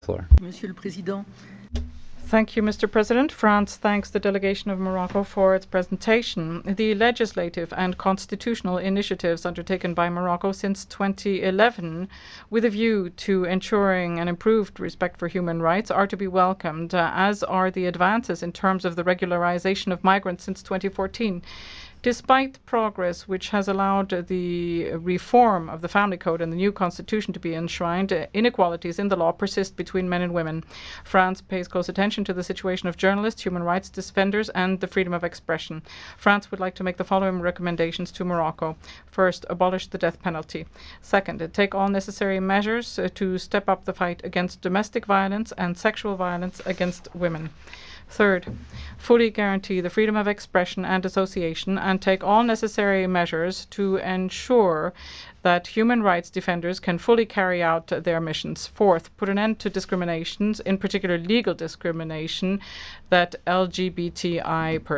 Floor. Monsieur le Président. Thank you, Mr. President. France thanks the delegation of Morocco for its presentation. The legislative and constitutional initiatives undertaken by Morocco since 2011 with a view to ensuring an improved respect for human rights are to be welcomed, as are the advances in terms of the regularization of migrants since 2014. Despite progress which has allowed the reform of the family code and the new constitution to be enshrined, inequalities in the law persist between men and women. France pays close attention to the situation of journalists, human rights defenders and the freedom of expression. France would like to make the following recommendations to Morocco. First, abolish the death penalty. Second, take all necessary measures to step up the fight against domestic violence and sexual violence against women. Third, fully guarantee the freedom of expression and association and take all necessary measures to ensure that human rights defenders can fully carry out their missions. Fourth, put an end to discriminations, in particular legal discrimination, that LGBTI persons